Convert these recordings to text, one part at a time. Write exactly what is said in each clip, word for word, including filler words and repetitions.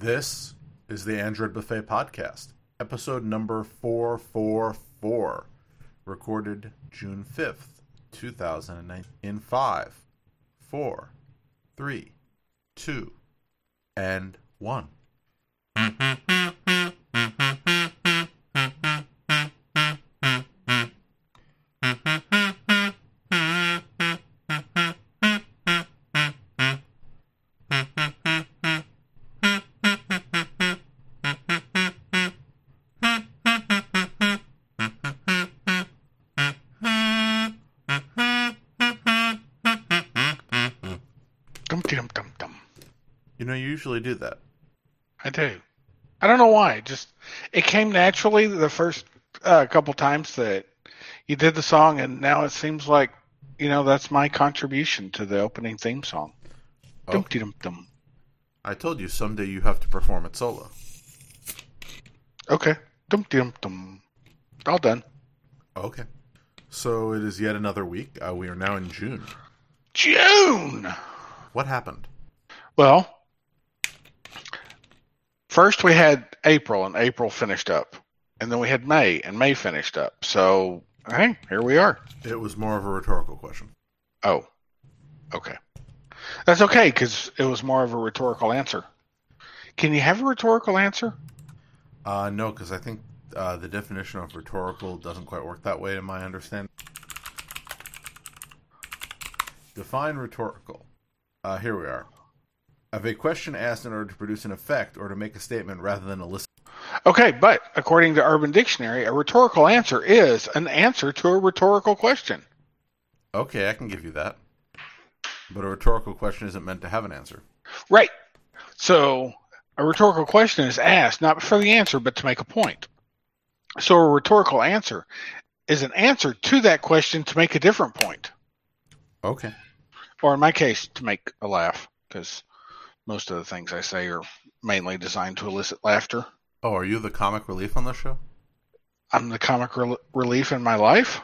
This is the Android Buffet Podcast, episode number four forty-four, recorded June fifth, two thousand nine, in five, four, three, two, and one. You know, you usually do that. I do. I don't know why. Just it came naturally the first uh, couple times that you did the song, and now it seems like, you know, that's my contribution to the opening theme song. Oh. Dum-de-dum-dum. I told you someday you have to perform it solo. Okay. Dum-de-dum-dum. All done. Okay. So it is yet another week. Uh, we are now in June. June! What happened? Well, first we had April, and April finished up. And then we had May, and May finished up. So, hey, here we are. It was more of a rhetorical question. Oh, okay. That's okay, because it was more of a rhetorical answer. Can you have a rhetorical answer? Uh, no, because I think uh, the definition of rhetorical doesn't quite work that way in my understanding. Define rhetorical. Uh, here we are. Of a question asked in order to produce an effect or to make a statement rather than elicit. Okay, but according to Urban Dictionary, a rhetorical answer is an answer to a rhetorical question. Okay, I can give you that. But a rhetorical question isn't meant to have an answer. Right. So a rhetorical question is asked not for the answer, but to make a point. So a rhetorical answer is an answer to that question to make a different point. Okay. Or in my case, to make a laugh, because most of the things I say are mainly designed to elicit laughter. Oh, are you the comic relief on this show? I'm the comic re- relief in my life?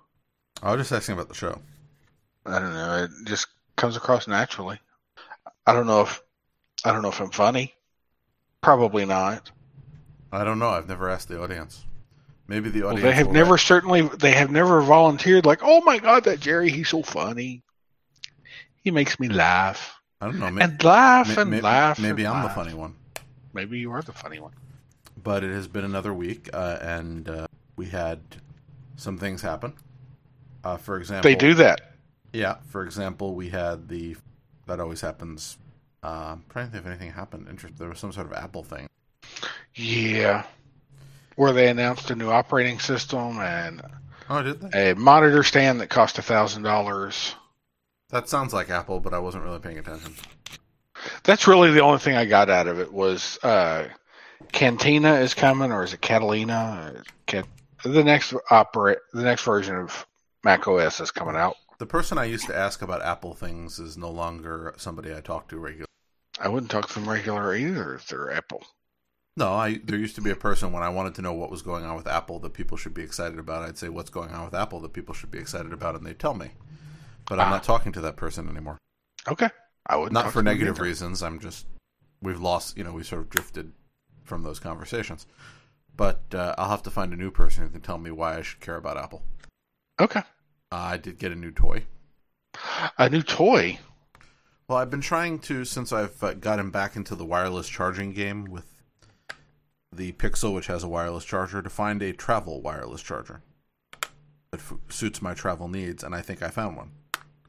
I was just asking about the show. I don't know. It just comes across naturally. I don't know if I don't know if I'm funny. Probably not. I don't know. I've never asked the audience. Maybe the audience. Well, they have never write. certainly they have never volunteered like, oh my God, that Jerry, he's so funny. He makes me laugh. I don't know. Maybe, and laugh may, and may, laugh. Maybe and I'm laugh. the funny one. Maybe you are the funny one. But it has been another week, uh, and uh, we had some things happen. Uh, for example, They do that. Yeah. For example, we had the that always happens. Uh, I'm trying to think if anything happened. Interesting. There was some sort of Apple thing. Yeah. Where they announced a new operating system and Oh, did they? a monitor stand that cost a thousand dollars. That sounds like Apple, but I wasn't really paying attention. That's really the only thing I got out of it was uh, Cantina is coming, or is it Catalina? Cat- the next opera, the next version of Mac O S is coming out. The person I used to ask about Apple things is no longer somebody I talk to regularly. I wouldn't talk to them regular either if they're Apple. No, I there used to be a person when I wanted to know what was going on with Apple that people should be excited about. I'd say, what's going on with Apple that people should be excited about, and they'd tell me. But I'm Ah. not talking to that person anymore. Okay. I wouldn't Not talk for to them negative either. reasons. I'm just, we've lost, you know, we sort of drifted from those conversations. But uh, I'll have to find a new person who can tell me why I should care about Apple. Okay. Uh, I did get a new toy. A new toy. Well, I've been trying to, since I've uh, gotten back into the wireless charging game with the Pixel, which has a wireless charger, to find a travel wireless charger that f- suits my travel needs, and I think I found one.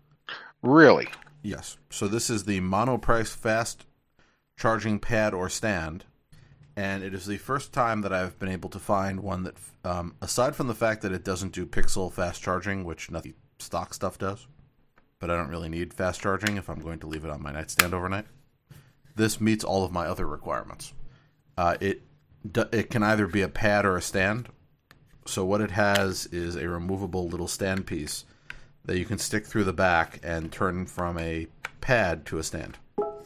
Really? Yes. So this is the Monoprice Fast Charging Pad or Stand, and it is the first time that I've been able to find one that, um, aside from the fact that it doesn't do Pixel fast charging, which nothing stock stuff does, but I don't really need fast charging if I'm going to leave it on my nightstand overnight, this meets all of my other requirements. Uh, it it can either be a pad or a stand. So what it has is a removable little stand piece that you can stick through the back and turn from a pad to a stand.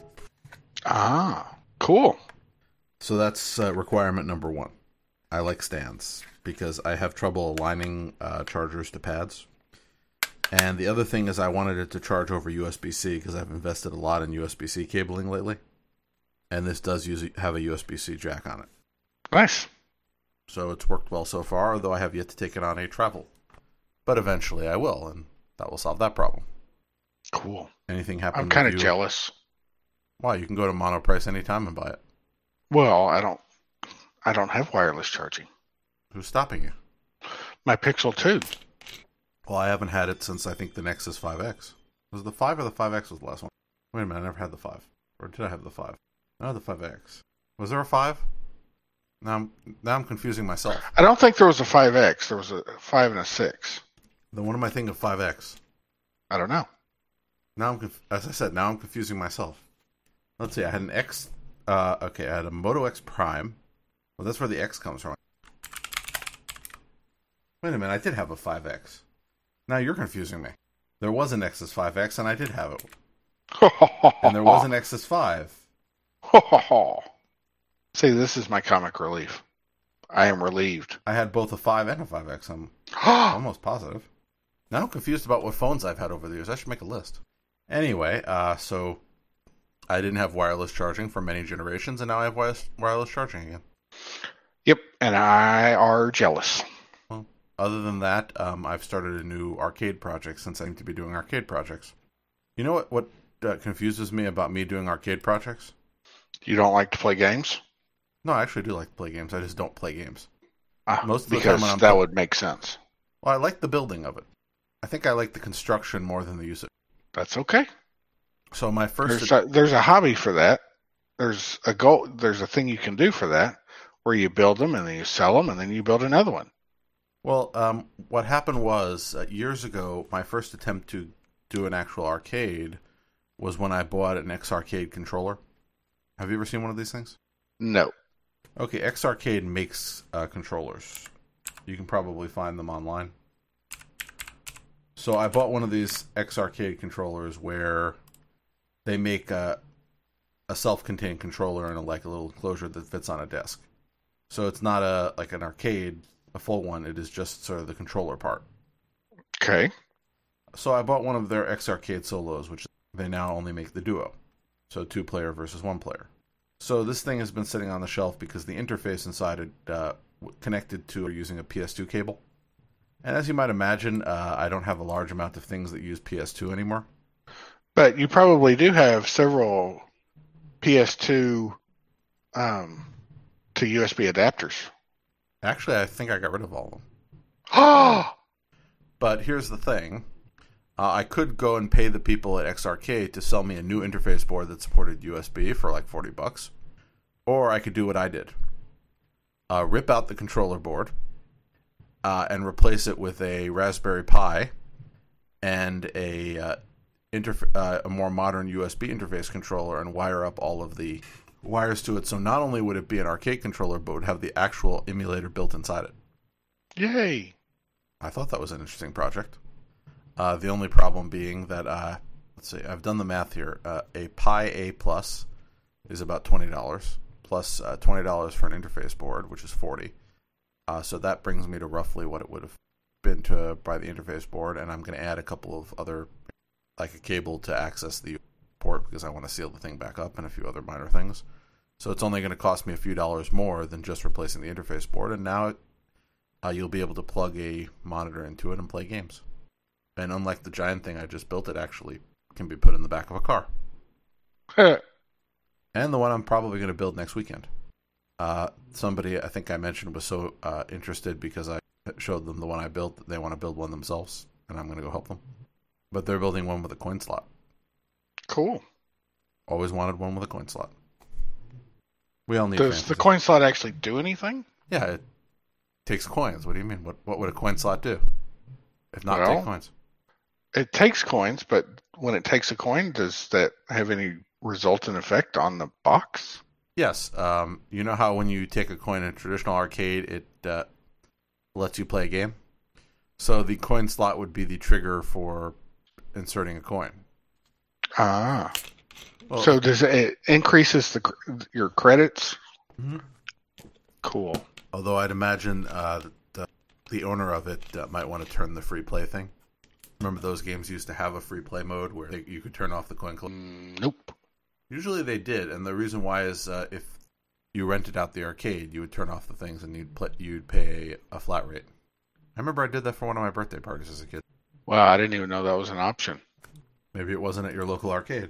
Ah, cool. So that's uh, requirement number one. I like stands because I have trouble aligning uh, chargers to pads. And the other thing is I wanted it to charge over U S B C because I've invested a lot in U S B C cabling lately. and this does use have a U S B C jack on it. Nice. So it's worked well so far, although I have yet to take it on a travel. But eventually I will, and that will solve that problem. Cool. Anything happen? I'm kind with of you? jealous. Why? You can go to Monoprice anytime and buy it. Well, I don't. I don't have wireless charging. Who's stopping you? My Pixel two. Well, I haven't had it since I think the Nexus five X. Was it the five or the five X was the last one? Wait a minute, I never had the five. Or did I have the five? No, the five X. Was there a five? Now I'm, now I'm confusing myself. I don't think there was a five X. There was a five and a six. Then what am I thinking of five X? I don't know. Now I'm, conf- as I said, now I'm confusing myself. Let's see, I had an X, uh, okay, I had a Moto X Prime. Well, that's where the X comes from. Wait a minute, I did have a five X. Now you're confusing me. There was a Nexus five X, and I did have it. And there was an Nexus five. See, this is my comic relief. I am relieved. I had both a five and a five X. I'm almost positive. Now I'm confused about what phones I've had over the years. I should make a list. Anyway, uh, so I didn't have wireless charging for many generations, and now I have wireless, wireless charging again. Yep, and I are jealous. Well, other than that, um, I've started a new arcade project since I seem to be doing arcade projects. You know what, what uh, confuses me about me doing arcade projects? You don't like to play games? No, I actually do like to play games. I just don't play games. Ah, Most of the because time when I'm that pl- would make sense. Well, I like the building of it. I think I like the construction more than the use of it. That's okay. So my first... There's a, there's a hobby for that. There's a goal. There's a thing you can do for that, where you build them and then you sell them and then you build another one. Well, um, what happened was uh, years ago, my first attempt to do an actual arcade was when I bought an X-Arcade controller. Have you ever seen one of these things? No. Okay, X-Arcade makes uh, controllers. You can probably find them online. So I bought one of these X-Arcade controllers where they make a, a self-contained controller in a, like a little enclosure that fits on a desk. So it's not a like an arcade, a full one. It is just sort of the controller part. Okay. So I bought one of their X-Arcade Solos, which they now only make the Duo. So two player versus one player. So this thing has been sitting on the shelf because the interface inside it uh, connected to using a P S two cable. And as you might imagine, uh, I don't have a large amount of things that use P S two anymore. But you probably do have several P S two um, to U S B adapters. Actually, I think I got rid of all of them. Oh! But here's the thing. Uh, I could go and pay the people at X-Arcade to sell me a new interface board that supported U S B for like forty bucks. Or I could do what I did. Uh, rip out the controller board uh, and replace it with a Raspberry Pi and a, uh, interf- uh, a more modern U S B interface controller and wire up all of the wires to it. So not only would it be an arcade controller, but would have the actual emulator built inside it. Yay! I thought that was an interesting project. Uh, the only problem being that, uh, let's see, I've done the math here. Uh, a Pi A Plus is about twenty dollars, plus uh, twenty dollars for an interface board, which is forty dollars. Uh, so that brings me to roughly what it would have been to buy the interface board, and I'm going to add a couple of other, like a cable to access the port because I want to seal the thing back up and a few other minor things. So it's only going to cost me a few dollars more than just replacing the interface board, and now it, uh, you'll be able to plug a monitor into it and play games. And unlike the giant thing I just built, it actually can be put in the back of a car. And the one I'm probably going to build next weekend. Uh, somebody, I think I mentioned, was so uh, interested because I showed them the one I built that they want to build one themselves, and I'm going to go help them. But they're building one with a coin slot. Cool. Always wanted one with a coin slot. We all need Does fantasy. the coin slot actually do anything? Yeah, it takes coins. What do you mean? What What would a coin slot do? If not Well, take coins. It takes coins, but when it takes a coin, does that have any resultant effect on the box? Yes. Um, you know how when you take a coin in a traditional arcade, it uh, lets you play a game? So the coin slot would be the trigger for inserting a coin. Ah. Well, So does it, it increases the your credits? Mm-hmm. Cool. Although I'd imagine uh, that the, the owner of it uh, might want to turn the free play thing. Remember those games used to have a free play mode where they, you could turn off the coin collection? Mm, nope. Usually they did, and the reason why is uh, if you rented out the arcade, you would turn off the things and you'd play, you'd pay a flat rate. I remember I did that for one of my birthday parties as a kid. Wow, I didn't even know that was an option. Maybe it wasn't at your local arcade.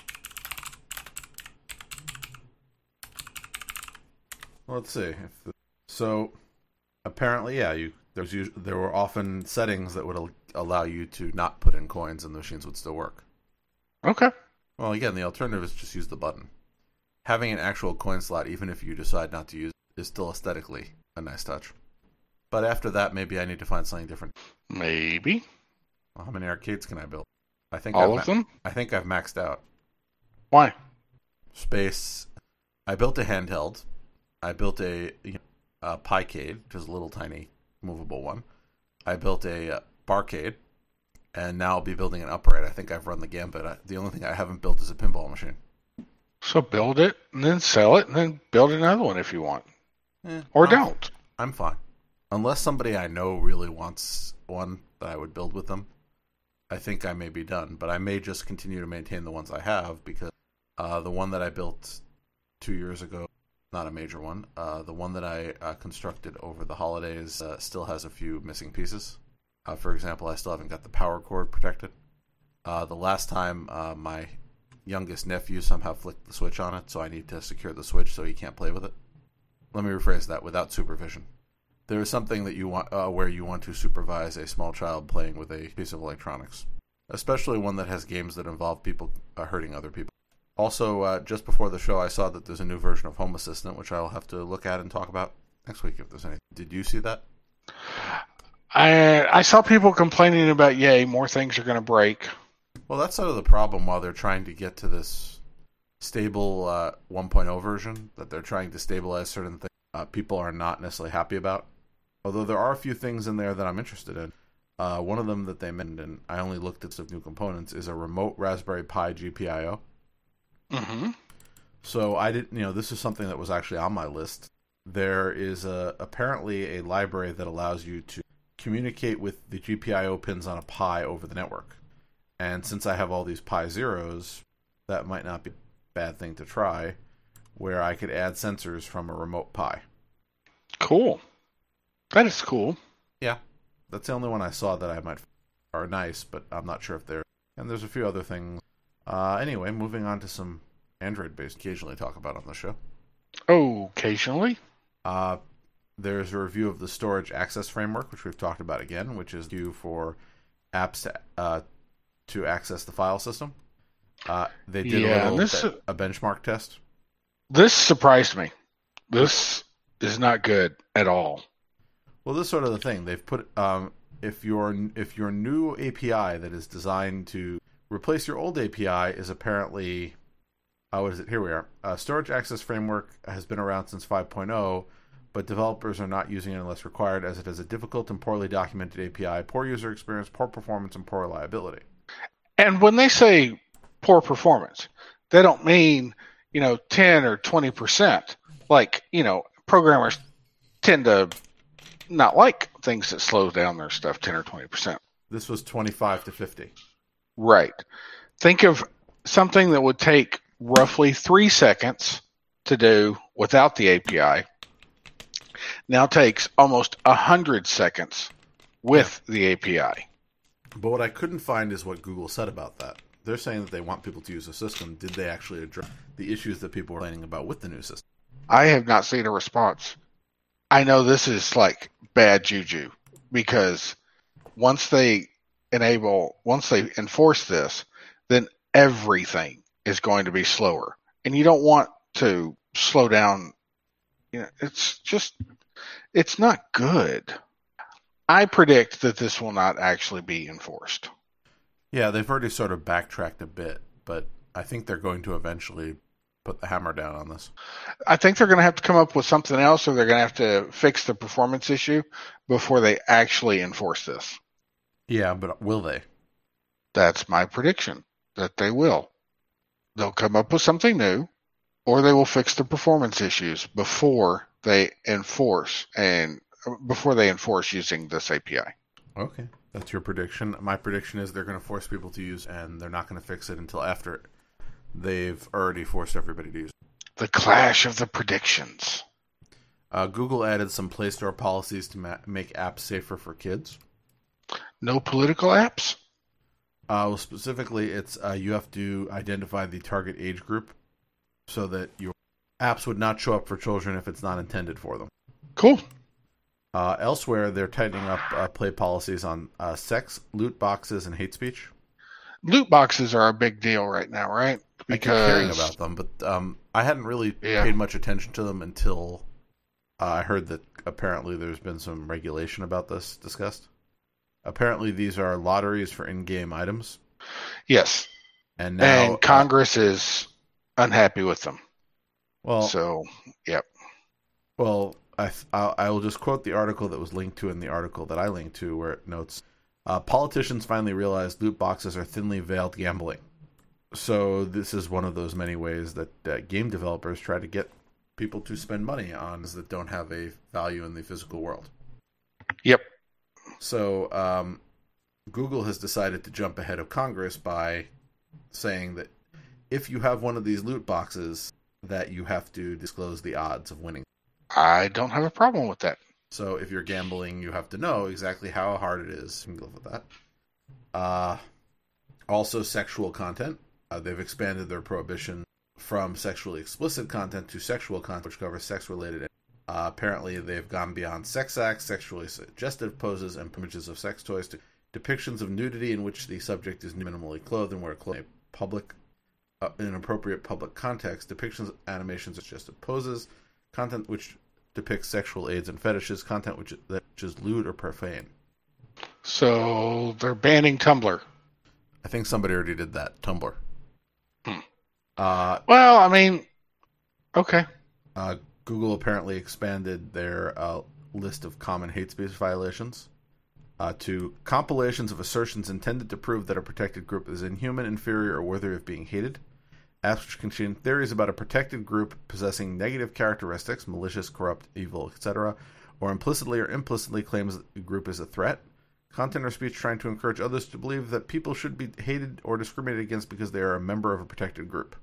Let's see. If the, so apparently, yeah, you there's usually, there were often settings that would al- allow you to not put in coins, and the machines would still work. Okay. Well, again, the alternative is just use the button. Having an actual coin slot, even if you decide not to use it, is still aesthetically a nice touch. But after that, maybe I need to find something different. Maybe. Well, how many arcades can I build? I think all I've of ma- them. I think I've maxed out. Why? Space. I built a handheld. I built a, you know, a Piecade, which is a little tiny movable one. I built a uh, Barcade, and now I'll be building an upright. I think I've run the gambit. I, the only thing I haven't built is a pinball machine. So build it, and then sell it, and then build another one if you want. Eh, or I'm, don't. I'm fine. Unless somebody I know really wants one that I would build with them, I think I may be done. But I may just continue to maintain the ones I have, because uh, the one that I built two years ago, not a major one, uh, the one that I uh, constructed over the holidays uh, still has a few missing pieces. Uh, for example, I still haven't got the power cord protected. Uh, the last time uh, my youngest nephew somehow flicked the switch on it, so I need to secure the switch so he can't play with it. Let me rephrase that, without supervision. There is something that you want uh, where you want to supervise a small child playing with a piece of electronics, especially one that has games that involve people uh, hurting other people. Also, uh, just before the show, I saw that there's a new version of Home Assistant, which I'll have to look at and talk about next week if there's any. Did you see that? I I saw people complaining about, yay, more things are going to break. Well, that's sort of the problem while they're trying to get to this stable uh, one point oh version, that they're trying to stabilize certain things uh, people are not necessarily happy about. Although there are a few things in there that I'm interested in. Uh, one of them that they mentioned, and I only looked at some new components, is a remote Raspberry Pi G P I O. Mm-hmm. So I didn't, you know, this is something that was actually on my list. There is a, apparently a library that allows you to communicate with the G P I O pins on a Pi over the network. And since I have all these Pi Zeros, that might not be a bad thing to try, where I could add sensors from a remote Pi. Cool. That is cool. Yeah. That's the only one I saw that I might are nice, but I'm not sure if they're... And there's a few other things. Uh, anyway, moving on to some Android-based occasionally talk about on the show. Oh, occasionally? Uh, there's a review of the Storage Access Framework, which we've talked about again, which is due for apps to, uh, to access the file system. Uh, they did yeah, a, little this, be- a benchmark test. This surprised me. This is not good at all. Well, this is sort of the thing. They've put um, if your if your new A P I that is designed to replace your old A P I is apparently, uh, what is it? Here we are. Uh, Storage Access Framework has been around since five point oh, but developers are not using it unless required, as it has a difficult and poorly documented A P I, poor user experience, poor performance, and poor reliability. And when they say poor performance, they don't mean, you know, ten or twenty percent. Like, you know, programmers tend to not like things that slow down their stuff ten or twenty percent. This was twenty-five to fifty. Right. Think of something that would take roughly three seconds to do without the A P I. Now takes almost one hundred seconds with yeah. the A P I. But what I couldn't find is what Google said about that. They're saying that they want people to use the system. Did they actually address the issues that people were complaining about with the new system? I have not seen a response. I know this is like bad juju, because once they enable, once they enforce this, then everything is going to be slower. And you don't want to slow down. You know, it's just, it's not good. I predict that this will not actually be enforced. Yeah, they've already sort of backtracked a bit, but I think they're going to eventually put the hammer down on this. I think they're going to have to come up with something else, or they're going to have to fix the performance issue before they actually enforce this. Yeah, but will they? That's my prediction, that they will. They'll come up with something new, or they will fix the performance issues before they enforce and before they enforce using this A P I. Okay, that's your prediction. My prediction is they're going to force people to use, and they're not going to fix it until after they've already forced everybody to use it. The clash of the predictions. Uh, Google added some Play Store policies to ma- make apps safer for kids. No political apps? Uh, well, specifically, it's uh, you have to identify the target age group so that your apps would not show up for children if it's not intended for them. Cool. Uh, elsewhere, they're tightening up uh, play policies on uh, sex, loot boxes, and hate speech. Loot boxes are a big deal right now, right? Because I keep hearing about them, but um, I hadn't really yeah. paid much attention to them until uh, I heard that apparently there's been some regulation about this discussed. Apparently, these are lotteries for in-game items. Yes, and now and Congress uh, is unhappy with them. Well, so yep. Well, I I will just quote the article that was linked to in the article that I linked to, where it notes, uh, politicians finally realized loot boxes are thinly veiled gambling. So this is one of those many ways that uh, game developers try to get people to spend money on that don't have a value in the physical world. Yep. So um, Google has decided to jump ahead of Congress by saying that if you have one of these loot boxes, that you have to disclose the odds of winning. I don't have a problem with that. So if you're gambling, you have to know exactly how hard it is. You can live with that. Uh, also, sexual content. Uh, they've expanded their prohibition from sexually explicit content to sexual content, which covers sex-related. Uh, apparently, they've gone beyond sex acts, sexually suggestive poses, and images of sex toys to depictions of nudity in which the subject is minimally clothed and wear clothing in a public, uh, in an appropriate public context. Depictions, animations, of suggestive poses, content which depicts sexual aids and fetishes, content which, which is lewd or profane. So they're banning Tumblr. I think somebody already did that. Tumblr. Hmm. Uh, well, I mean, okay. Uh, Google apparently expanded their uh, list of common hate speech violations uh, to compilations of assertions intended to prove that a protected group is inhuman, inferior, or worthy of being hated. Apps which contain theories about a protected group possessing negative characteristics, malicious, corrupt, evil, et cetera, or implicitly or implicitly claims that the group is a threat. Content or speech trying to encourage others to believe that people should be hated or discriminated against because they are a member of a protected group.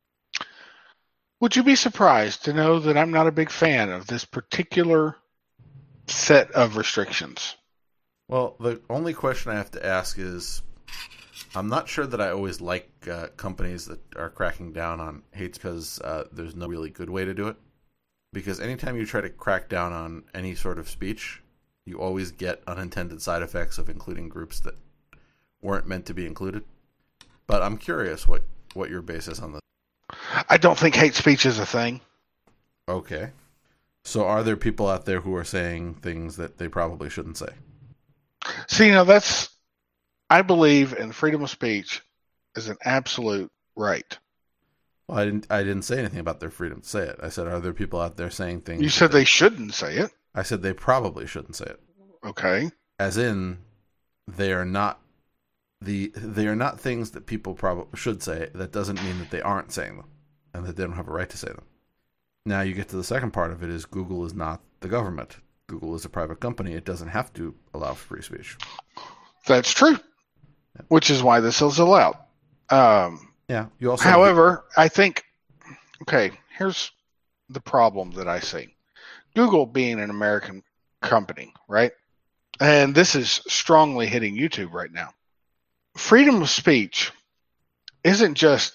Would you be surprised to know that I'm not a big fan of this particular set of restrictions? Well, the only question I have to ask is, I'm not sure that I always like uh, companies that are cracking down on hate because uh, there's no really good way to do it. Because anytime you try to crack down on any sort of speech, you always get unintended side effects of including groups that weren't meant to be included. But I'm curious what, what your basis on this. I don't think hate speech is a thing. Okay. So are there people out there who are saying things that they probably shouldn't say? See, you know, that's, I believe in freedom of speech as an absolute right. Well, I didn't, I didn't say anything about their freedom to say it. I said, are there people out there saying things? You said they, they shouldn't say it. I said they probably shouldn't say it. Okay. As in, they are not the they are not things that people probably should say. That doesn't mean that they aren't saying them, and that they don't have a right to say them. Now you get to the second part of it: is Google is not the government. Google is a private company. It doesn't have to allow free speech. That's true. Yeah. Which is why this is allowed. Um, yeah. You also. However, I think. Okay. Here's the problem that I see. Google being an American company, right? And this is strongly hitting YouTube right now. Freedom of speech isn't just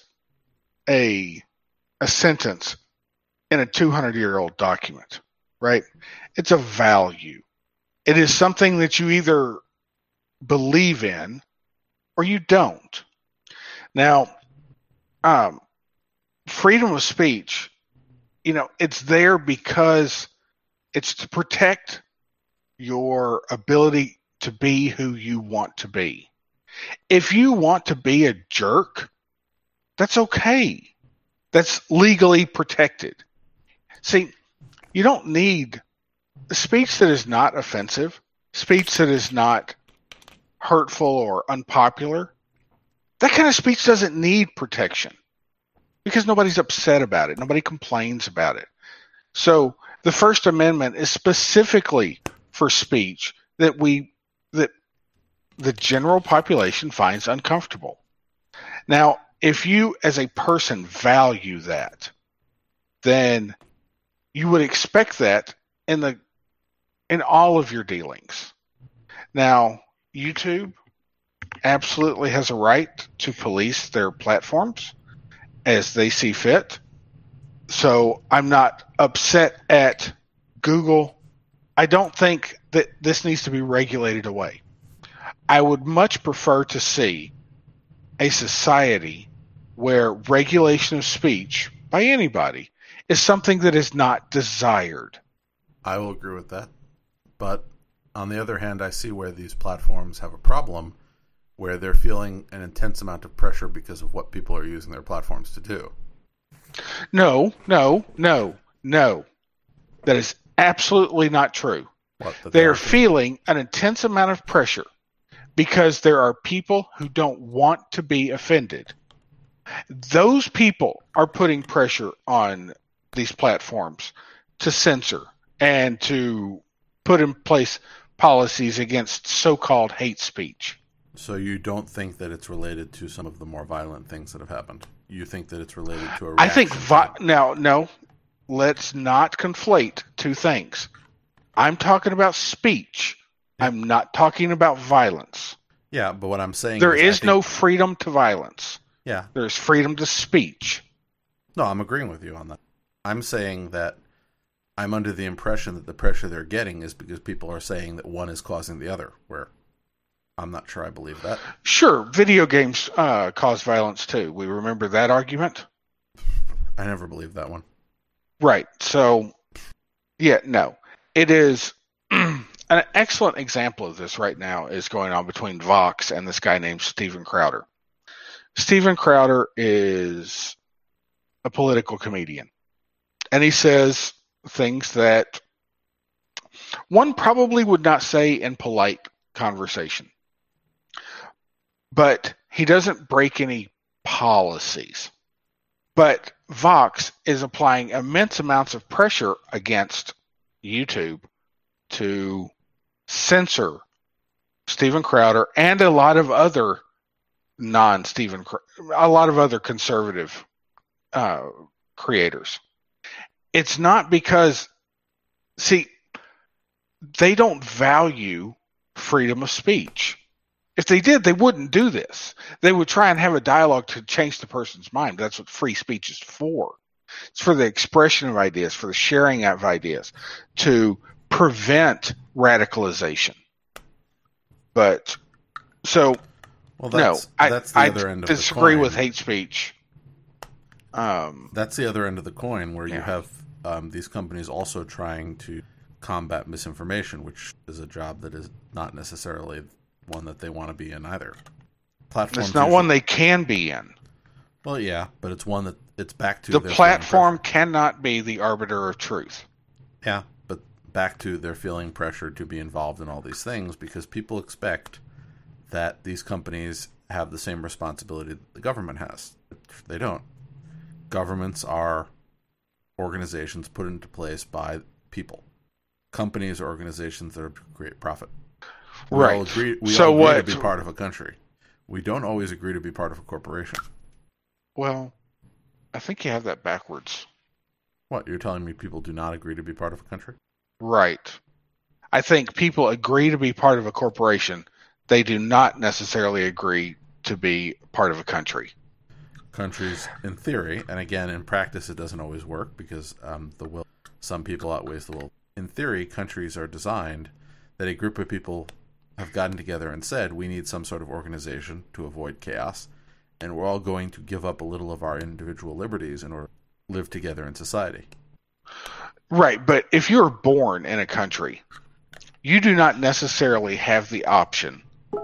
a a sentence in a two hundred year old document, right? It's a value. It is something that you either believe in or you don't. Now, um, freedom of speech, you know, it's there because it's to protect your ability to be who you want to be. If you want to be a jerk, that's okay. That's legally protected. See, you don't need speech that is not offensive, speech that is not hurtful or unpopular. That kind of speech doesn't need protection because nobody's upset about it. Nobody complains about it. So the First Amendment is specifically for speech that we that the general population finds uncomfortable. Now, if you as a person value that, then you would expect that in the in all of your dealings. Now, YouTube absolutely has a right to police their platforms as they see fit. So I'm not upset at Google. I don't think that this needs to be regulated away. I would much prefer to see a society where regulation of speech by anybody is something that is not desired. I will agree with that. But on the other hand, I see where these platforms have a problem, where they're feeling an intense amount of pressure because of what people are using their platforms to do. No, no, no, no. That is absolutely not true. What, that they they are are feeling an intense amount of pressure because there are people who don't want to be offended. Those people are putting pressure on these platforms to censor and to put in place policies against so-called hate speech. So you don't think that it's related to some of the more violent things that have happened? You think that it's related to a reaction? I think vi- to... now, no, let's not conflate two things. I'm talking about speech. I'm not talking about violence. Yeah, but what I'm saying there is, is think... no freedom to violence. Yeah, there's freedom to speech. No, I'm agreeing with you on that. I'm saying that I'm under the impression that the pressure they're getting is because people are saying that one is causing the other, where I'm not sure I believe that. Sure, video games uh, cause violence too. We remember that argument? I never believed that one. Right. So, yeah, no. It is an excellent example of this right now is going on between Vox and this guy named Steven Crowder. Steven Crowder is a political comedian. And he says things that one probably would not say in polite conversation. But he doesn't break any policies. But Vox is applying immense amounts of pressure against YouTube to censor Steven Crowder and a lot of other non-Steven, a lot of other conservative uh, creators. It's not because, see, they don't value freedom of speech. If they did, they wouldn't do this. They would try and have a dialogue to change the person's mind. That's what free speech is for. It's for the expression of ideas, for the sharing of ideas, to prevent radicalization. But, so, well, that's, no, that's I, the other I end of disagree the coin. with hate speech. Um, that's the other end of the coin, where yeah. you have um, these companies also trying to combat misinformation, which is a job that is not necessarily one that they want to be in either. Platforms it's not usually, one they can be in. Well, yeah, but it's one that it's back to the their platform cannot be the arbiter of truth. Yeah, but back to their feeling pressure to be involved in all these things because people expect that these companies have the same responsibility that the government has. They don't. Governments are organizations put into place by people. Companies are organizations that are to create profit. We right. all agree, we so all agree what, to be part of a country. We don't always agree to be part of a corporation. Well, I think you have that backwards. What, you're telling me people do not agree to be part of a country? Right. I think people agree to be part of a corporation. They do not necessarily agree to be part of a country. Countries, in theory, and again, in practice, it doesn't always work because um, the will some people outweighs the will. In theory, countries are designed that a group of people have gotten together and said, we need some sort of organization to avoid chaos, and we're all going to give up a little of our individual liberties in order to live together in society. Right, but if you're born in a country, you do not necessarily have the option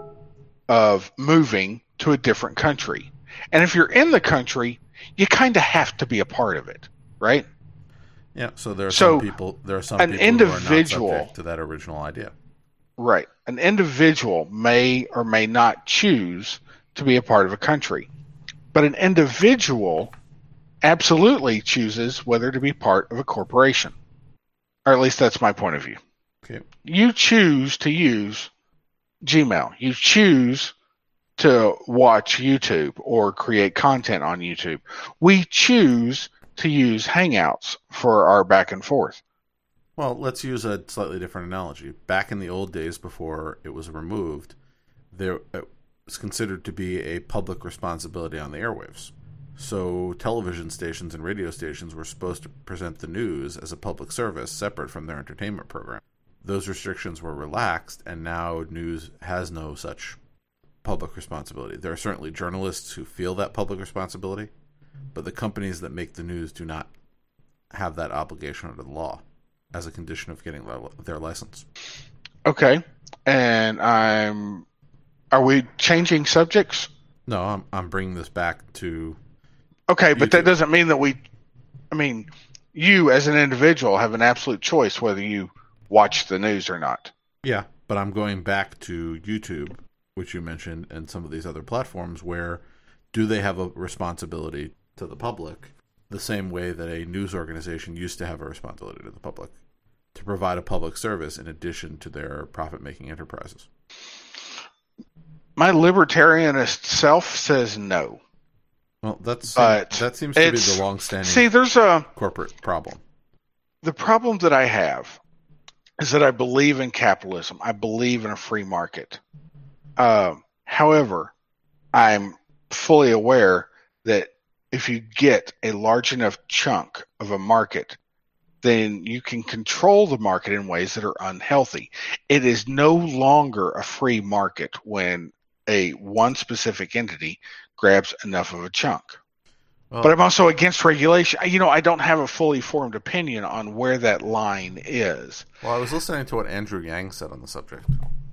of moving to a different country. And if you're in the country, you kind of have to be a part of it, right? Yeah, so there are so some people there are some an people individual, who are not subject to that original idea. Right. An individual may or may not choose to be a part of a country. But an individual absolutely chooses whether to be part of a corporation. Or at least that's my point of view. Okay. You choose to use Gmail. You choose to watch YouTube or create content on YouTube. We choose to use Hangouts for our back and forth. Well, let's use a slightly different analogy. Back in the old days, before it was removed, there it was considered to be a public responsibility on the airwaves. So television stations and radio stations were supposed to present the news as a public service separate from their entertainment program. Those restrictions were relaxed, and now news has no such public responsibility. There are certainly journalists who feel that public responsibility, but the companies that make the news do not have that obligation under the law as a condition of getting their license. Okay. And I'm... Are we changing subjects? No, I'm, I'm bringing this back to... Okay, but YouTube. that doesn't mean that we... I mean, you as an individual have an absolute choice whether you watch the news or not. Yeah, but I'm going back to YouTube, which you mentioned, and some of these other platforms where do they have a responsibility to the public the same way that a news organization used to have a responsibility to the public to provide a public service in addition to their profit-making enterprises? My libertarianist self says no. Well, that's But that seems to be it's- the long-standing See, there's a... corporate problem. The problem that I have is that I believe in capitalism. I believe in a free market. Uh, however, I'm fully aware that if you get a large enough chunk of a market, then you can control the market in ways that are unhealthy. It is no longer a free market when a one specific entity grabs enough of a chunk. Well, But I'm also against regulation. You know, I don't have a fully formed opinion on where that line is. well, I was listening to what Andrew Yang said on the subject.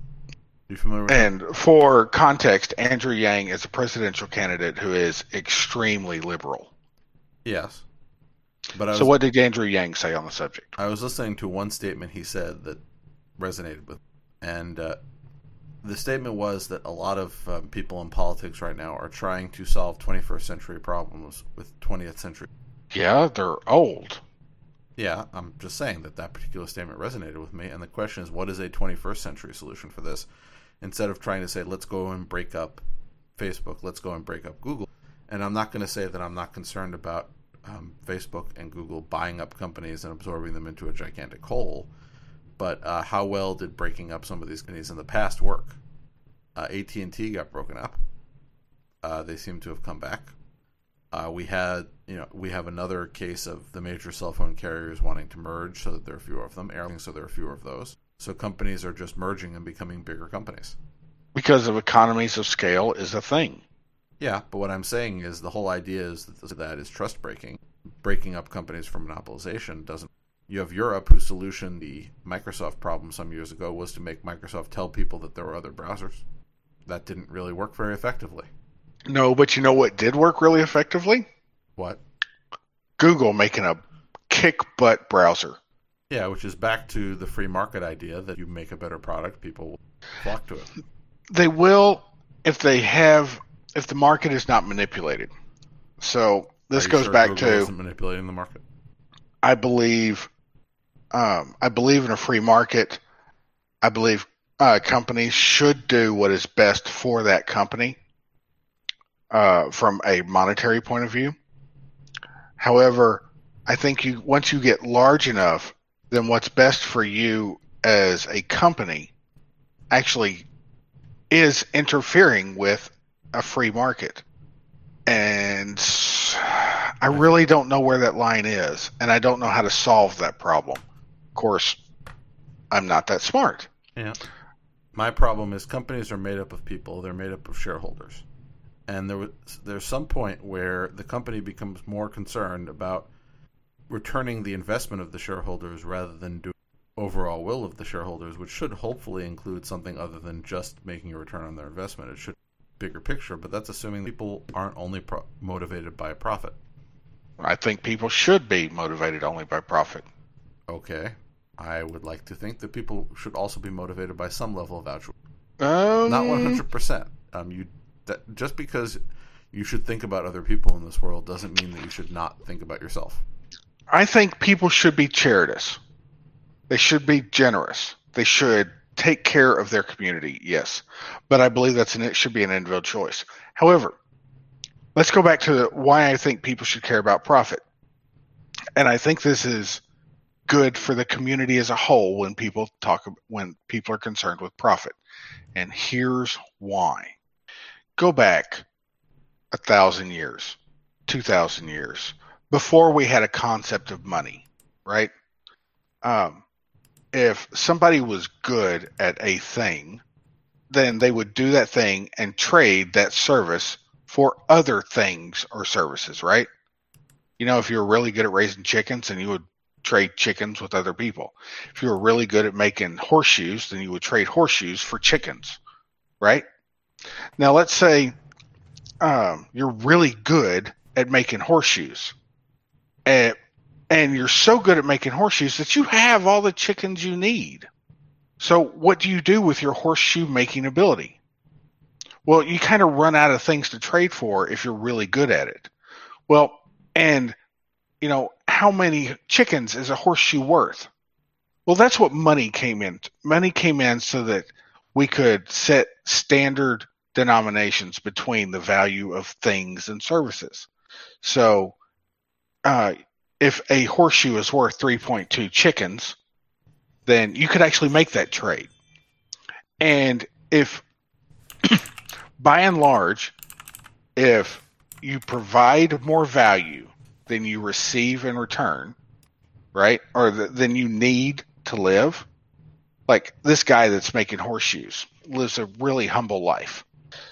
You familiar with that? And for context, Andrew Yang is a presidential candidate who is extremely liberal. Yes. But I was, So what did Andrew Yang say on the subject? I was listening to one statement he said that resonated with me. And uh, the statement was that a lot of um, people in politics right now are trying to solve twenty-first century problems with twentieth century. Yeah, they're old. Yeah, I'm just saying that that particular statement resonated with me. And the question is, what is a twenty-first century solution for this? Instead of trying to say, let's go and break up Facebook, let's go and break up Google. And I'm not going to say that I'm not concerned about um, Facebook and Google buying up companies and absorbing them into a gigantic whole. But uh, how well did breaking up some of these companies in the past work? Uh, A T and T got broken up. Uh, they seem to have come back. Uh, we had, you know, we have another case of the major cell phone carriers wanting to merge so that there are fewer of them. Airlines, so there are fewer of those. So companies are just merging and becoming bigger companies. Because of economies of scale is a thing. Yeah, but what I'm saying is the whole idea is that that is trust breaking. Breaking up companies for monopolization doesn't. You have Europe, whose solution the Microsoft problem some years ago was to make Microsoft tell people that there were other browsers. That didn't really work very effectively. No, but you know what did work really effectively? What? Google making a kick-butt browser. Yeah, which is back to the free market idea that you make a better product, people will flock to it. They will if they have, if the market is not manipulated. So this Are you goes sure back Google to, isn't manipulating the market? I believe, um, I believe in a free market. I believe uh, companies should do what is best for that company uh, from a monetary point of view. However, I think you once you get large enough, then what's best for you as a company actually is interfering with a free market. And I really don't know where that line is, and I don't know how to solve that problem. Of course, I'm not that smart. Yeah. My problem is companies are made up of people. They're made up of shareholders. And there was, there's some point where the company becomes more concerned about returning the investment of the shareholders rather than doing overall will of the shareholders, which should hopefully include something other than just making a return on their investment. It should be a bigger picture, but that's assuming people aren't only pro- motivated by profit. I think people should be motivated only by profit. Okay. I would like to think that people should also be motivated by some level of altruism. Um, Not one hundred percent. Um, you that, just because you should think about other people in this world doesn't mean that you should not think about yourself. I think people should be charitous. They should be generous. They should take care of their community, yes. But I believe that's an, it should be an individual choice. However, let's go back to the, why I think people should care about profit. And I think this is good for the community as a whole when people talk when people are concerned with profit. And here's why. Go back a thousand years, two thousand years, before we had a concept of money, right? Um, if somebody was good at a thing, then they would do that thing and trade that service for other things or services, right? You know, if you're really good at raising chickens, then you would trade chickens with other people. If you were really good at making horseshoes, then you would trade horseshoes for chickens, right? Now, let's say um, you're really good at making horseshoes, and, and you're so good at making horseshoes that you have all the chickens you need. So what do you do with your horseshoe making ability? Well, you kind of run out of things to trade for if you're really good at it. Well, and, you know, how many chickens is a horseshoe worth? Well, that's what money came in. Money came in so that we could set standard denominations between the value of things and services. So uh, if a horseshoe is worth three point two chickens, then you could actually make that trade. And if, by and large, if you provide more value than you receive in return, right? Or the, than you need to live. Like this guy that's making horseshoes lives a really humble life.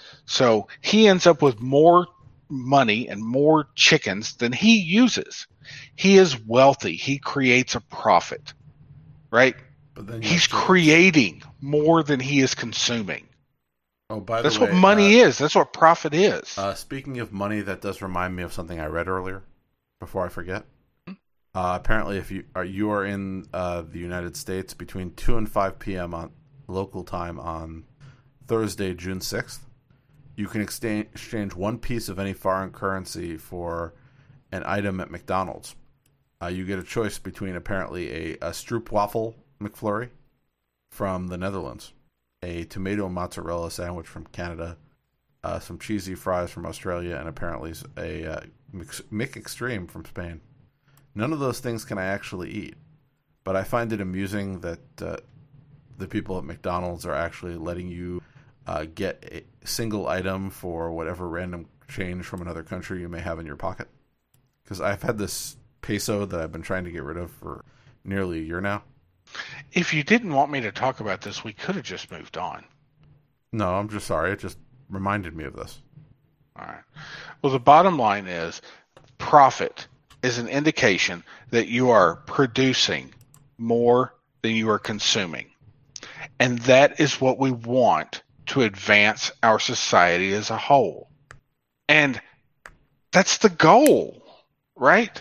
So he ends up with more money and more chickens than he uses. He is wealthy. He creates a profit, right? But then he's creating more than he is consuming. Oh, by the That's way, what money uh, is. That's what profit is. Uh, speaking of money, that does remind me of something I read earlier. Before I forget, uh, apparently, if you are you are in uh, the United States between two and five p.m. on local time on Thursday, June sixth, you can exchange exchange one piece of any foreign currency for an item at McDonald's. Uh, you get a choice between apparently a, a stroopwafel McFlurry from the Netherlands, a tomato mozzarella sandwich from Canada, uh, some cheesy fries from Australia, and apparently a uh, Mick Extreme from Spain. None of those things can I actually eat, but I find it amusing that uh, the people at McDonald's are actually letting you uh, get a single item for whatever random change from another country you may have in your pocket. Because I've had this peso that I've been trying to get rid of for nearly a year now. If you didn't want me to talk about this, we could have just moved on. No, I'm just sorry. It just reminded me of this. All right. Well, the bottom line is profit is an indication that you are producing more than you are consuming. And that is what we want to advance our society as a whole. And that's the goal, right?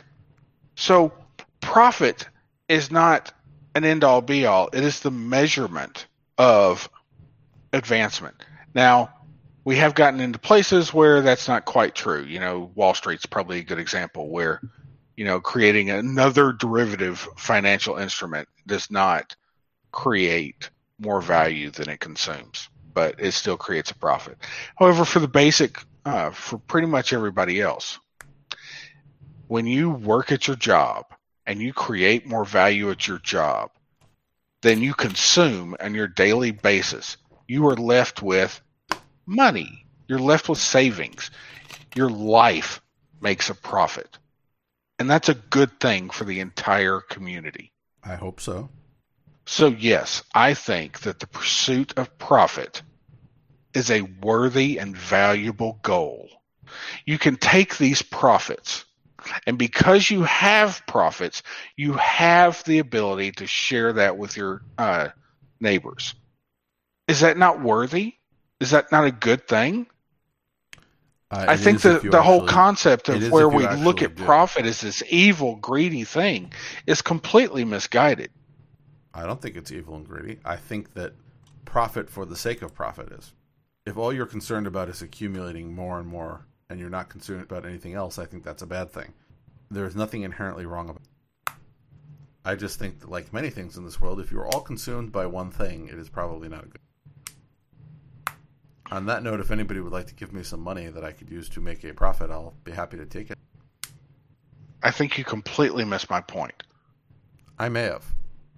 So profit is not an end-all be-all. It is the measurement of advancement. Now, we have gotten into places where that's not quite true. You know, Wall Street's probably a good example where, you know, creating another derivative financial instrument does not create more value than it consumes, but it still creates a profit. However, for the basic, uh, for pretty much everybody else, when you work at your job and you create more value at your job than you consume on your daily basis, you are left with money. You're left with savings. Your life makes a profit. And that's a good thing for the entire community. I hope so. So yes, I think that the pursuit of profit is a worthy and valuable goal. You can take these profits, and because you have profits, you have the ability to share that with your uh, neighbors. Is that not worthy? Is that not a good thing? Uh, I think the, the actually, whole concept of where we look at do. profit as this evil, greedy thing is completely misguided. I don't think it's evil and greedy. I think that profit for the sake of profit is. If all you're concerned about is accumulating more and more, and you're not concerned about anything else, I think that's a bad thing. There's nothing inherently wrong about it. I just think that, like many things in this world, if you're all consumed by one thing, it is probably not a good. On that note, if anybody would like to give me some money that I could use to make a profit, I'll be happy to take it. I think you completely missed my point. I may have.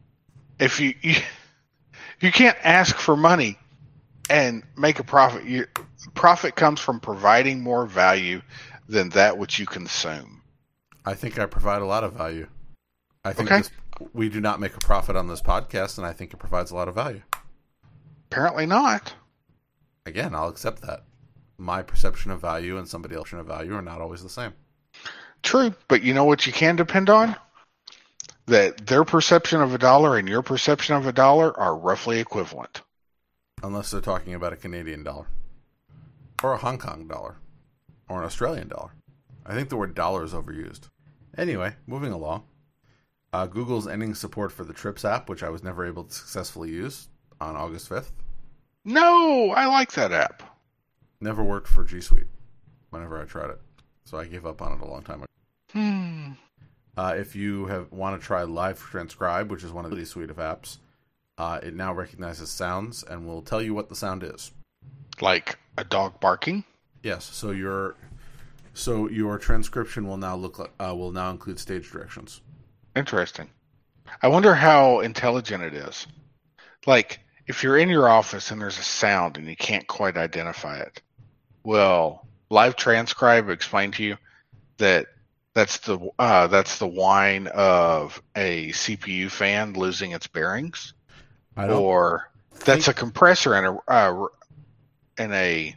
If you you, you can't ask for money and make a profit. You, profit comes from providing more value than that which you consume. I think I provide a lot of value. I think okay. this, we do not make a profit on this podcast, and I think it provides a lot of value. Apparently not. Again, I'll accept that. My perception of value and somebody else's perception of value are not always the same. True, but you know what you can depend on? That their perception of a dollar and your perception of a dollar are roughly equivalent. Unless they're talking about a Canadian dollar. Or a Hong Kong dollar. Or an Australian dollar. I think the word dollar is overused. Anyway, moving along. Uh, Google's ending support for the Trips app, which I was never able to successfully use, on August fifth. No, I like that app. Never worked for G Suite whenever I tried it. So I gave up on it a long time ago. Hmm. Uh, if you have want to try Live Transcribe, which is one of the suite of apps, uh, it now recognizes sounds and will tell you what the sound is. Like a dog barking? Yes. So your so your transcription will now look like, uh, will now include stage directions. Interesting. I wonder how intelligent it is. Like, if you're in your office and there's a sound and you can't quite identify it, will Live Transcribe explain to you that that's the uh, that's the whine of a C P U fan losing its bearings, I don't or that's a compressor in a uh, in a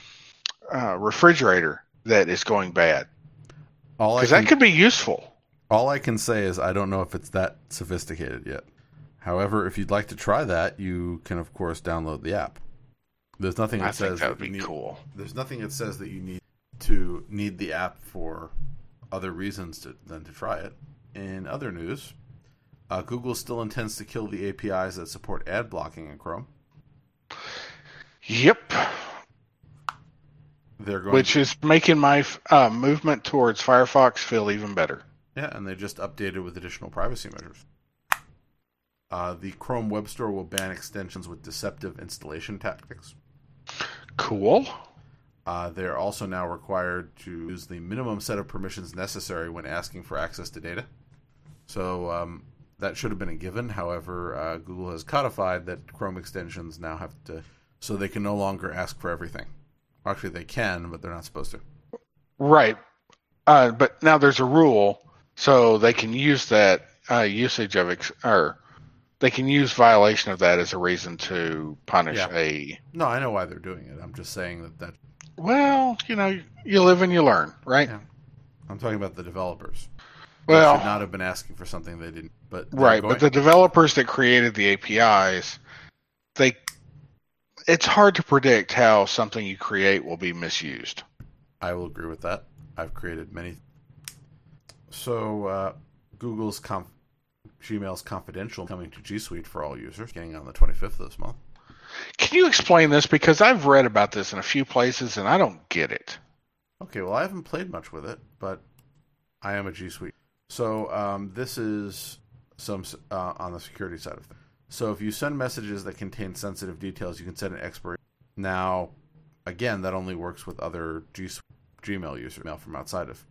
uh, refrigerator that is going bad? Because that could be useful. All I can say is I don't know if it's that sophisticated yet. However, if you'd like to try that, you can, of course, download the app. There's nothing that I says think that would that be need, cool. There's nothing that says that you need to need the app for other reasons to, than to try it. In other news, uh, Google still intends to kill the A P Is that support ad blocking in Chrome. Yep. They're going Which to, is making my uh, movement towards Firefox feel even better. Yeah, and they just updated with additional privacy measures. Uh, the Chrome Web Store will ban extensions with deceptive installation tactics. Cool. Uh, they're also now required to use the minimum set of permissions necessary when asking for access to data. So um, that should have been a given. However, uh, Google has codified that Chrome extensions now have to, so they can no longer ask for everything. Actually, they can, but they're not supposed to. Right. Uh, but now there's a rule, so they can use that uh, usage of, ex- or they can use violation of that as a reason to punish Yeah. a... No, I know why they're doing it. I'm just saying that that... Well, you know, you live and you learn, right? Yeah. I'm talking about the developers. Well, they should not have been asking for something they didn't. But right, going, but the developers that created the A P Is, they, it's hard to predict how something you create will be misused. I will agree with that. I've created many. So uh, Google's conf- Gmail's Confidential coming to G Suite for all users, beginning on the twenty-fifth of this month. Can you explain this? Because I've read about this in a few places and I don't get it. Okay, well, I haven't played much with it, but I am a G Suite. So um, this is some uh, on the security side of things. So if you send messages that contain sensitive details, you can set an expiration. Now, again, that only works with other G Suite Gmail users, mail from outside of.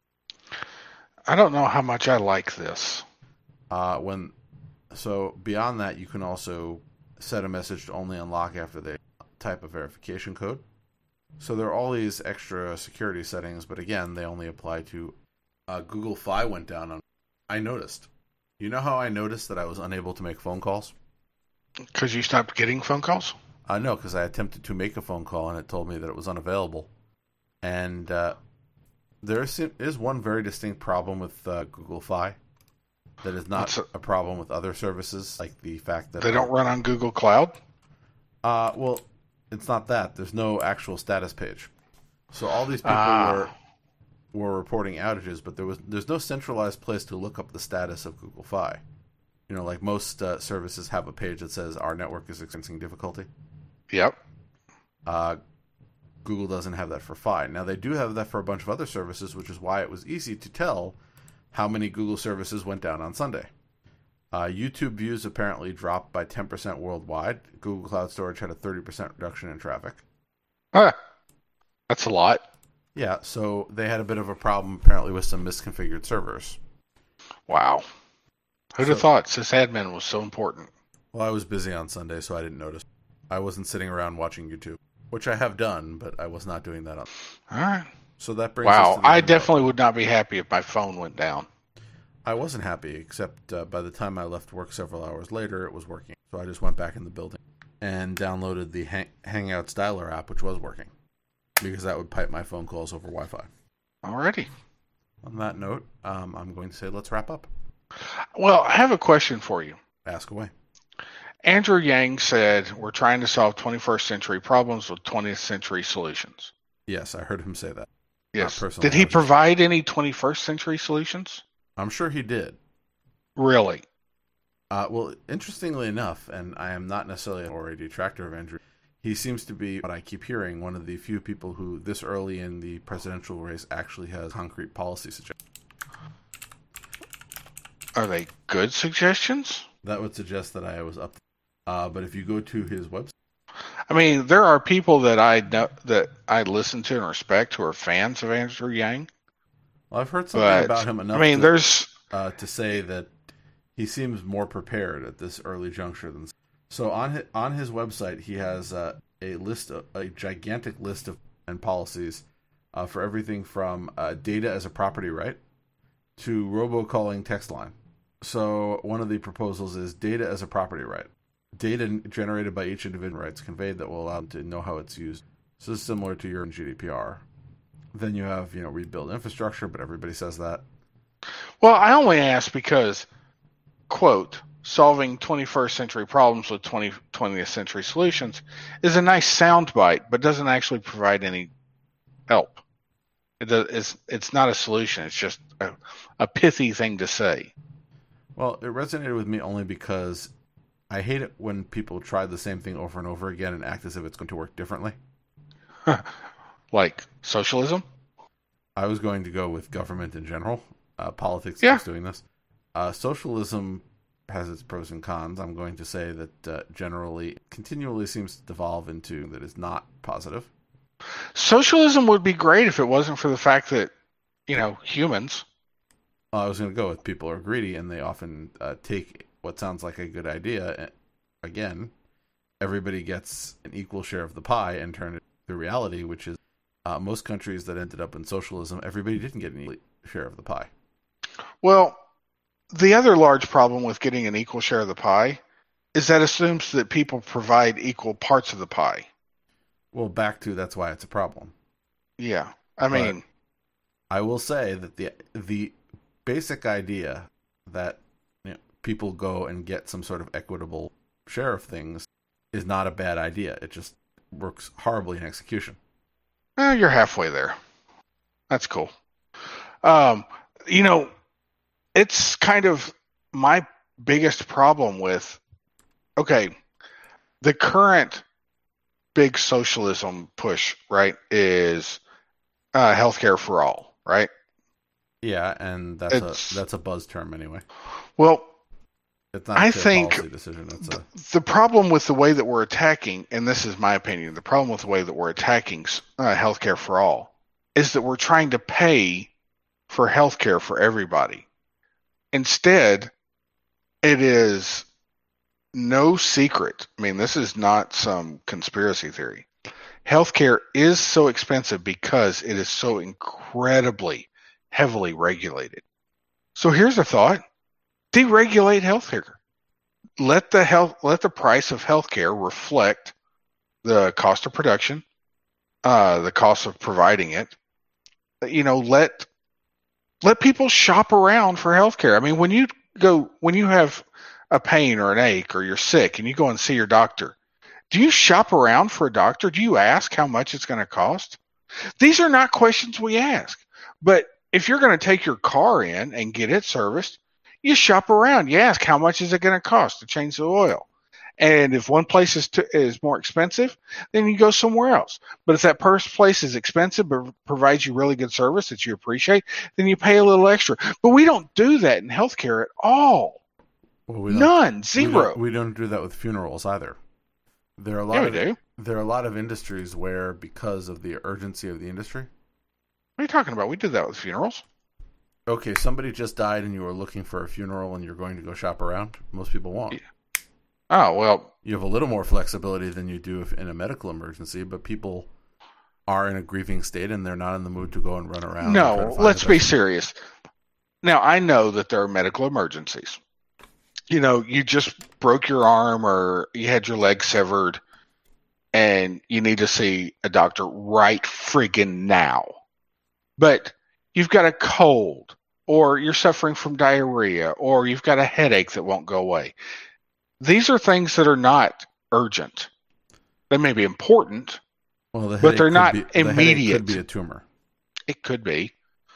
I don't know how much I like this. Uh, when so beyond that, you can also set a message to only unlock after they type a verification code. So there are all these extra security settings, but again, they only apply to uh, Google Fi went down on. I noticed. You know how I noticed that I was unable to make phone calls? Because you stopped getting phone calls? Uh, no, because I attempted to make a phone call and it told me that it was unavailable. And uh, there is, is one very distinct problem with uh, Google Fi that is not a, a problem with other services, like the fact that they don't run on Google Cloud. Uh, well, it's not that. There's no actual status page. So all these people ah. were were reporting outages, but there was there's no centralized place to look up the status of Google Fi. You know, like most uh, services have a page that says our network is experiencing difficulty. Yep. Uh, Google doesn't have that for Fi. Now, they do have that for a bunch of other services, which is why it was easy to tell how many Google services went down on Sunday. Uh, YouTube views apparently dropped by ten percent worldwide. Google Cloud Storage had a thirty percent reduction in traffic. Huh. That's a lot. Yeah, so they had a bit of a problem apparently with some misconfigured servers. Wow. Who'd So- have thought sysadmin was so important? Well, I was busy on Sunday, so I didn't notice. I wasn't sitting around watching YouTube, which I have done, but I was not doing that. On. All right. So that brings us Wow. to the I end of- definitely would not be happy if my phone went down. I wasn't happy, except uh, by the time I left work several hours later, it was working. So I just went back in the building and downloaded the Hang- Hangouts dialer app, which was working, because that would pipe my phone calls over Wi-Fi. Alrighty. On that note, um, I'm going to say let's wrap up. Well, I have a question for you. Ask away. Andrew Yang said we're trying to solve twenty-first century problems with twentieth century solutions. Yes, I heard him say that. Yes. personally, Did he I was just- provide any twenty-first century solutions? I'm sure he did. Really? Uh, well, interestingly enough, and I am not necessarily or a detractor of Andrew, he seems to be, what I keep hearing, one of the few people who this early in the presidential race actually has concrete policy suggestions. Are they good suggestions? That would suggest that I was up. Uh, but if you go to his website, I mean, there are people that I know that I listen to and respect who are fans of Andrew Yang. well, I've heard something But about him enough I mean, to, there's uh, to say that he seems more prepared at this early juncture than. So on his, on his website, he has uh, a list, of, a gigantic list of and policies uh, for everything from uh, data as a property right to robocalling text line. So one of the proposals is data as a property right. Data generated by each individual rights conveyed that will allow them to know how it's used. So this is similar to your G D P R. Then you have, you know, rebuild infrastructure, but everybody says that. well, I only ask because, quote, solving twenty-first century problems with twentieth century solutions is a nice soundbite, but doesn't actually provide any help. It does, it's, it's not a solution. It's just a, a pithy thing to say. Well, it resonated with me only because I hate it when people try the same thing over and over again and act as if it's going to work differently. Like socialism? I was going to go with government in general. Uh, politics Yeah. keeps doing this. Uh, socialism has its pros and cons. I'm going to say that uh, generally, continually seems to devolve into that is not positive. Socialism would be great if it wasn't for the fact that, you know, humans. Well, I was going to go with people are greedy and they often uh, take what sounds like a good idea. And again, everybody gets an equal share of the pie and turn it to reality, which is uh, most countries that ended up in socialism, everybody didn't get an equal share of the pie. Well, the other large problem with getting an equal share of the pie is that assumes that people provide equal parts of the pie. Well, back to that's why it's a problem. Yeah. I But- mean, I will say that the the basic idea that you know, people go and get some sort of equitable share of things is not a bad idea. It just works horribly in execution. eh, you're halfway there. That's cool. Um, you know, it's kind of my biggest problem with, okay, the current big socialism push, right, is uh, healthcare for all, right? Yeah, and that's It's- a that's a buzz term anyway. Well, It's not I a think policy decision. It's a the problem with the way that we're attacking, and this is my opinion, the problem with the way that we're attacking uh, healthcare for all is that we're trying to pay for healthcare for everybody. Instead, it is no secret. I mean, this is not some conspiracy theory. Healthcare is so expensive because it is so incredibly heavily regulated. So here's a thought. Deregulate healthcare. Let the health let the price of healthcare reflect the cost of production, uh, the cost of providing it. You know, let let people shop around for healthcare. I mean, when you go when you have a pain or an ache or you're sick and you go and see your doctor, do you shop around for a doctor? Do you ask how much it's going to cost? These are not questions we ask. But if you're going to take your car in and get it serviced, you shop around. You ask, how much is it going to cost to change the oil? And if one place is to, is more expensive, then you go somewhere else. But if that first place is expensive but provides you really good service that you appreciate, then you pay a little extra. But we don't do that in healthcare at all. Well, we don't, None. we Zero. don't, we don't do that with funerals either. There are a lot Yeah, we of do. there are a lot of industries where, because of the urgency of the industry. What are you talking about? We did that with funerals. Okay, somebody just died and you are looking for a funeral and you're going to go shop around. Most people won't. Yeah. Oh, well. You have a little more flexibility than you do if in a medical emergency, but people are in a grieving state and they're not in the mood to go and run around. No, let's be serious. Now, I know that there are medical emergencies. You know, you just broke your arm or you had your leg severed and you need to see a doctor right friggin' now. But you've got a cold, or you're suffering from diarrhea, or you've got a headache that won't go away. These are things that are not urgent. They may be important, well, the but they're not be, immediate. It could be a tumor. It could be.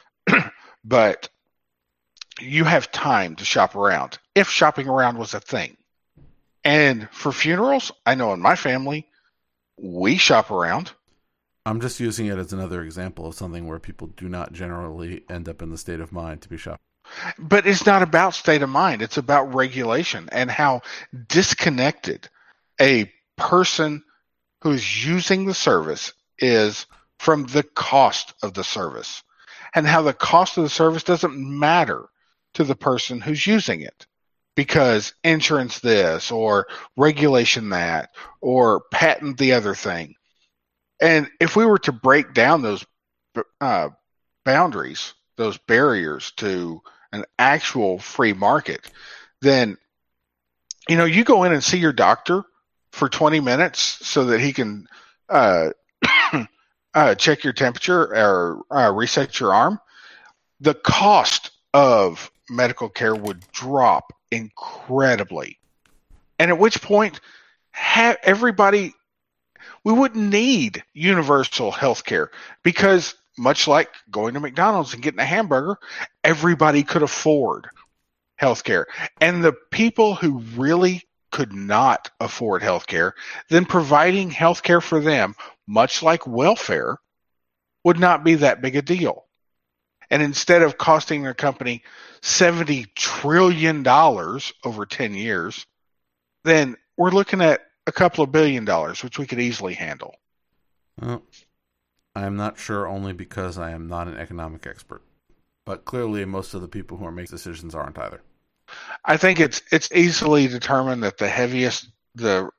But you have time to shop around, if shopping around was a thing. And for funerals, I know in my family, we shop around. I'm just using it as another example of something where people do not generally end up in the state of mind to be shopping. But it's not about state of mind. It's about regulation and how disconnected a person who's using the service is from the cost of the service, and how the cost of the service doesn't matter to the person who's using it because insurance this or regulation that or patent the other thing. And if we were to break down those uh, boundaries, those barriers to an actual free market, then, you know, you go in and see your doctor for twenty minutes so that he can uh, uh, check your temperature or uh, reset your arm. The cost of medical care would drop incredibly. And at which point, ha- everybody... we wouldn't need universal health care because, much like going to McDonald's and getting a hamburger, everybody could afford health care. And the people who really could not afford health care, then providing health care for them, much like welfare, would not be that big a deal. And instead of costing their company seventy trillion dollars over ten years, then we're looking at a couple of billion dollars, which we could easily handle. Well, I'm not sure only because I am not an economic expert. But clearly most of the people who are making decisions aren't either. I think it's it's easily determined that the heaviest, the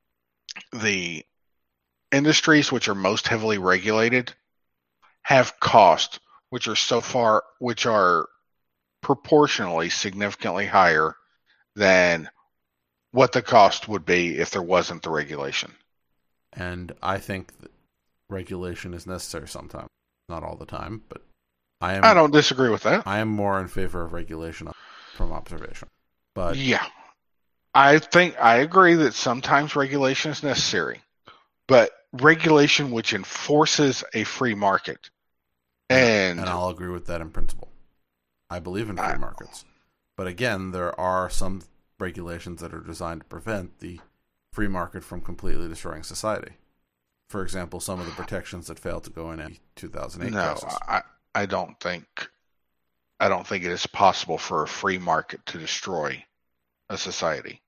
the industries which are most heavily regulated have cost, which are so far, which are proportionally significantly higher than what the cost would be if there wasn't the regulation. And I think that regulation is necessary sometimes, not all the time, but I am. I don't disagree with that. I am more in favor of regulation from observation. But yeah, I think I agree that sometimes regulation is necessary, but regulation which enforces a free market, and and I'll agree with that in principle. I believe in free I, markets, but again, there are some regulations that are designed to prevent the free market from completely destroying society. For example, some of the protections that failed to go in in two thousand eight no, crisis. I, I don't think I don't think it is possible for a free market to destroy a society.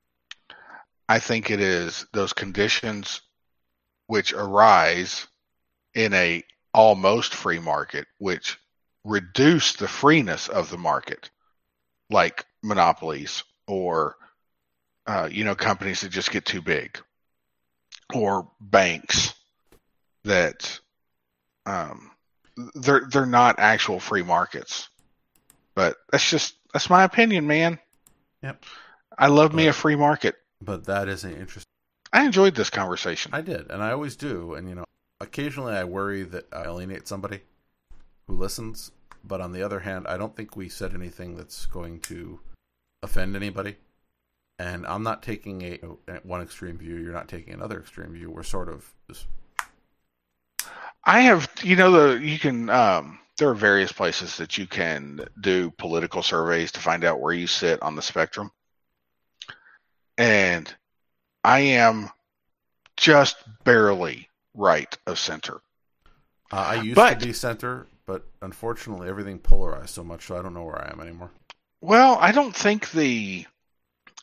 I think it is those conditions which arise in a almost free market, which reduce the freeness of the market, like monopolies or uh, you know, companies that just get too big, or banks that um, they're they're not actual free markets. But that's just that's my opinion, man. Yep. I love but, me a free market. But that is an interesting. I enjoyed this conversation. I did, and I always do. And you know, occasionally I worry that I alienate somebody who listens. But on the other hand, I don't think we said anything that's going to offend anybody. And I'm not taking a one extreme view. You're not taking another extreme view. We're sort of just... I have, you know, the you can. Um, there are various places that you can do political surveys to find out where you sit on the spectrum. And I am just barely right of center. Uh, I used but, to be center, but unfortunately everything polarized so much, so I don't know where I am anymore. Well, I don't think the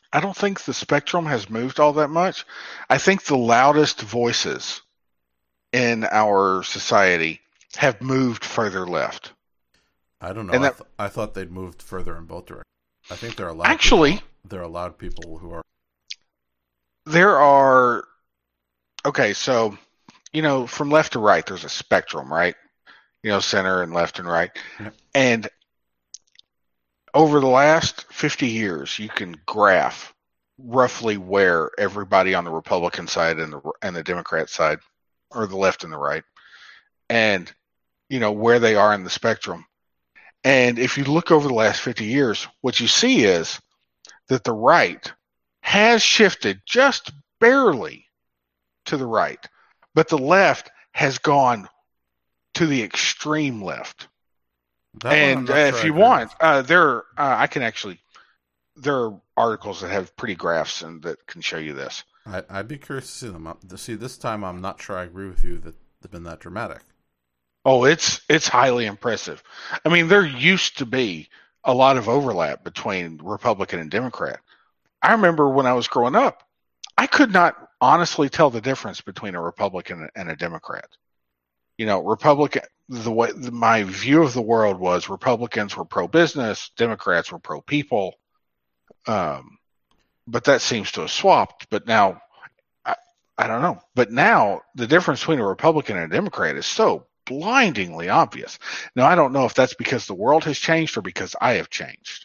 I don't think the spectrum has moved all that much. I think the loudest voices in our society have moved further left. I don't know. And I, that, th- I thought they'd moved further in both directions. I think there are a lot. Actually, of people, there are a lot of people who are. There are. Okay, so you know, from left to right, there's a spectrum, right? You know, center and left and right, Yep. and over the last fifty years, you can graph roughly where everybody on the Republican side and the and the Democrat side, or the left and the right, and you know where they are in the spectrum. And if you look over the last fifty years, what you see is that the right has shifted just barely to the right, but the left has gone to the extreme left. That one I'm And not uh, sure if I you agree want, with. uh, there uh, I can actually there are articles that have pretty graphs and that can show you this. I, I'd be curious to see them. Uh, To see this time, I'm not sure I agree with you that they've been that dramatic. Oh, it's it's highly impressive. I mean, there used to be a lot of overlap between Republican and Democrat. I remember when I was growing up, I could not honestly tell the difference between a Republican and a Democrat. You know, Republican the way my view of the world was Republicans were pro-business, Democrats were pro-people. Um, but that seems to have swapped. But now, I, I don't know. But now the difference between a Republican and a Democrat is so blindingly obvious. Now, I don't know if that's because the world has changed or because I have changed.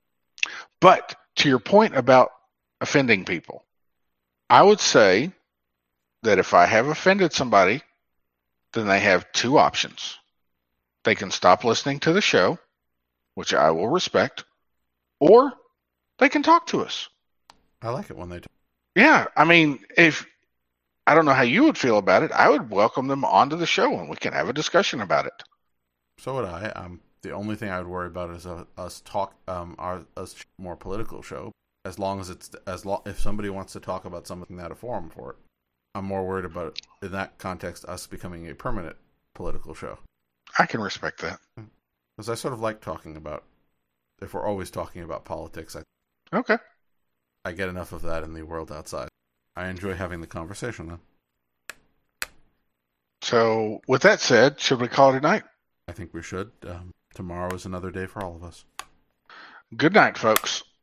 But to your point about offending people, I would say that if I have offended somebody, then they have two options. They can stop listening to the show, which I will respect, or they can talk to us. I like it when they do. Yeah, I mean, if I don't know how you would feel about it, I would welcome them onto the show and we can have a discussion about it. So would I. Um, the only thing I would worry about is uh, us talk, um, our us more political show. As long as it's as long if somebody wants to talk about something that a forum for it, I'm more worried about in that context us becoming a permanent political show. I can respect that. Because I sort of like talking about. If we're always talking about politics, I Okay. I get enough of that in the world outside. I enjoy having the conversation then. So, with that said, should we call it a night? I think we should. Um, tomorrow is another day for all of us. Good night, folks.